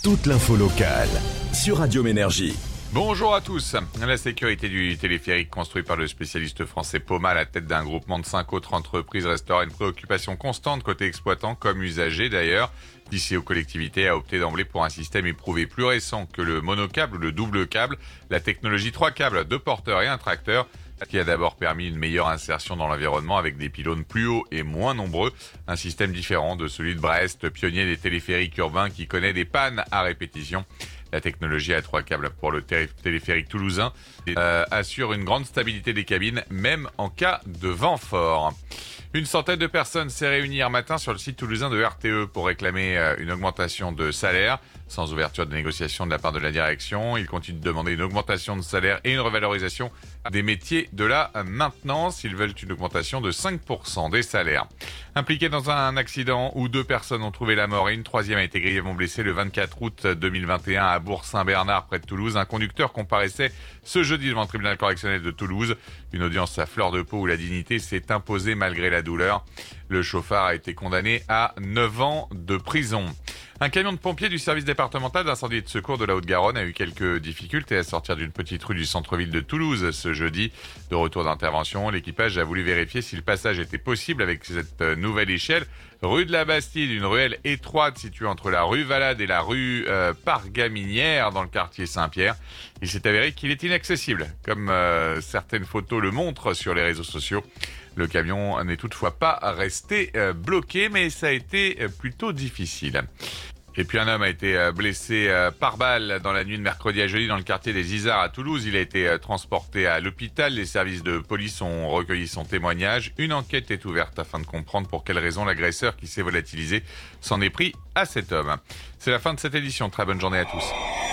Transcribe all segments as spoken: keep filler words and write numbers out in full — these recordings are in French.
toute l'info locale sur Radio Ménergie. Bonjour à tous. La sécurité du téléphérique construit par le spécialiste français Poma à la tête d'un groupement de cinq autres entreprises restera une préoccupation constante côté exploitant comme usager d'ailleurs. D'ici aux collectivités a opté d'emblée pour un système éprouvé plus récent que le monocâble ou le double câble, la technologie trois câbles, deux porteurs et un tracteur, qui a d'abord permis une meilleure insertion dans l'environnement avec des pylônes plus hauts et moins nombreux, un système différent de celui de Brest, pionnier des téléphériques urbains qui connaît des pannes à répétition. La technologie à trois câbles pour le téléphérique toulousain euh, assure une grande stabilité des cabines, même en cas de vent fort. Une centaine de personnes s'est réunie hier matin sur le site toulousain de R T E pour réclamer euh, une augmentation de salaire. Sans ouverture de négociation de la part de la direction, ils continuent de demander une augmentation de salaire et une revalorisation des métiers de la maintenance. Ils veulent une augmentation de cinq pour cent des salaires. Impliqués dans un accident où deux personnes ont trouvé la mort et une troisième a été grièvement blessée le vingt-quatre août deux mille vingt et un à Bourg-Saint-Bernard près de Toulouse, un conducteur comparaissait ce jeudi devant le tribunal correctionnel de Toulouse. Une audience à fleur de peau où la dignité s'est imposée malgré la douleur. Le chauffard a été condamné à neuf ans de prison. Un camion de pompiers du service départemental d'incendie et de secours de la Haute-Garonne a eu quelques difficultés à sortir d'une petite rue du centre-ville de Toulouse ce jeudi. De retour d'intervention, l'équipage a voulu vérifier si le passage était possible avec cette nouvelle échelle. Rue de la Bastide, une ruelle étroite située entre la rue Valade et la rue euh, Pargaminière dans le quartier Saint-Pierre. Il s'est avéré qu'il est inaccessible, comme euh, certaines photos le montrent sur les réseaux sociaux. Le camion n'est toutefois pas resté euh, bloqué, mais ça a été euh, plutôt difficile. Et puis un homme a été euh, blessé euh, par balle dans la nuit de mercredi à jeudi dans le quartier des Isards à Toulouse. Il a été euh, transporté à l'hôpital. Les services de police ont recueilli son témoignage. Une enquête est ouverte afin de comprendre pour quelle raison l'agresseur qui s'est volatilisé s'en est pris à cet homme. C'est la fin de cette édition. Très bonne journée à tous.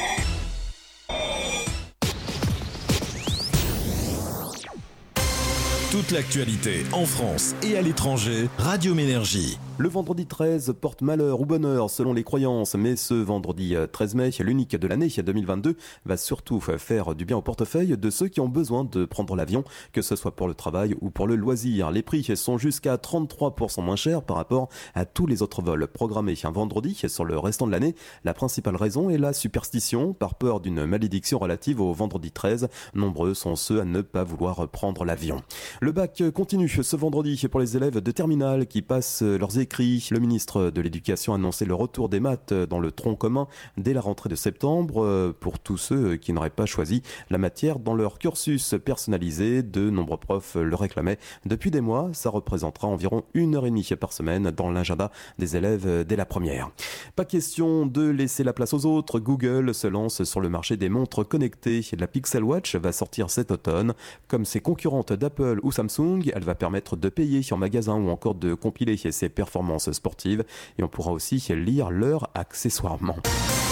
Toute l'actualité en France et à l'étranger, Radio Ménergie. Le vendredi treize porte malheur ou bonheur selon les croyances, mais ce vendredi treize mai, l'unique de l'année deux mille vingt-deux, va surtout faire du bien au portefeuille de ceux qui ont besoin de prendre l'avion, que ce soit pour le travail ou pour le loisir. Les prix sont jusqu'à trente-trois pour cent moins chers par rapport à tous les autres vols programmés un vendredi sur le restant de l'année. La principale raison est la superstition, par peur d'une malédiction relative au vendredi treize. Nombreux sont ceux à ne pas vouloir prendre l'avion. Le bac continue ce vendredi pour les élèves de terminale qui passent leurs écrits. Le ministre de l'Éducation a annoncé le retour des maths dans le tronc commun dès la rentrée de septembre pour tous ceux qui n'auraient pas choisi la matière dans leur cursus personnalisé. De nombreux profs le réclamaient depuis des mois. Ça représentera environ une heure et demie par semaine dans l'agenda des élèves dès la première. Pas question de laisser la place aux autres. Google se lance sur le marché des montres connectées. La Pixel Watch va sortir cet automne. Comme ses concurrentes d'Apple ou Samsung, elle va permettre de payer en magasin ou encore de compiler ses performances sportives et on pourra aussi lire l'heure accessoirement.